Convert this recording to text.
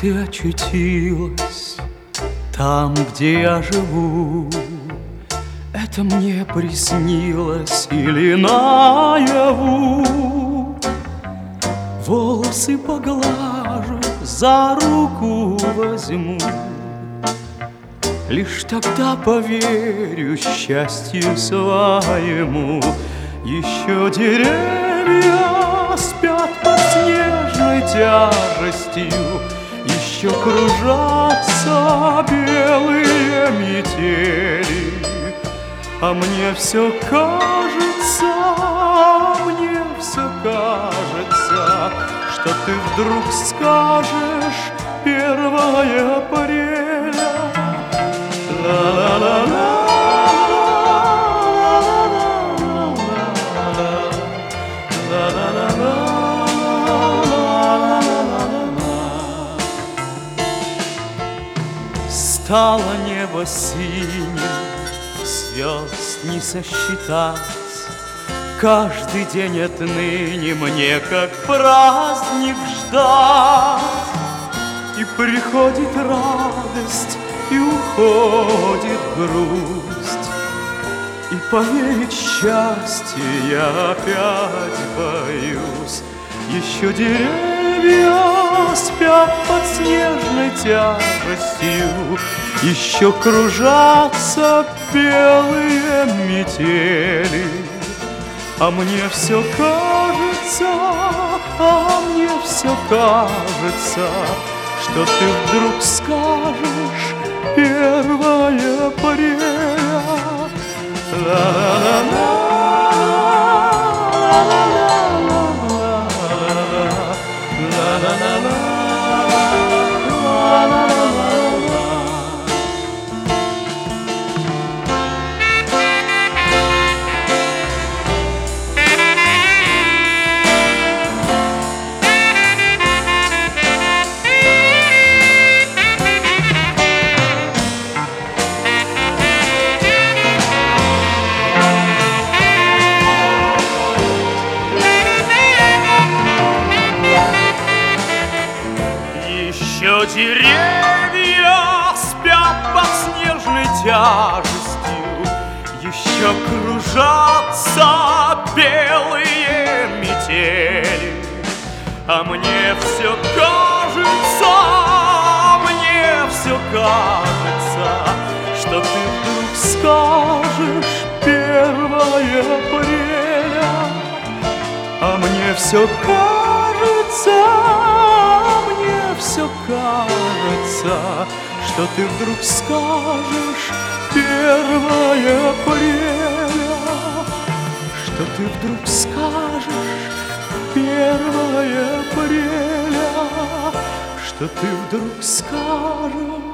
ты очутилась там, где я живу? Это мне приснилось или наяву? Волосы поглажу, за руку возьму, лишь тогда поверю счастью своему. Еще деревья спят под снежной тяжестью, еще кружатся белые метели. А мне все кажется, что ты вдруг скажешь 1 апреля. Ла-ла-ла-ла. Стало небо синим, звезд не сосчитать. Каждый день отныне мне как праздник ждать. И приходит радость, и уходит грусть, и поверить в счастье я опять боюсь. Еще деревья спят под снежной тяжестью, еще кружатся белые метели. А мне все кажется, что ты вдруг скажешь 1 апреля. Ла-ла-ла-ла. Еще деревья спят под снежной тяжестью, еще кружатся белые метели. А мне все кажется, что ты вдруг скажешь 1 апреля. А мне все кажется, что ты вдруг скажешь 1 апреля. Что ты вдруг скажешь 1 апреля. Что ты вдруг скажешь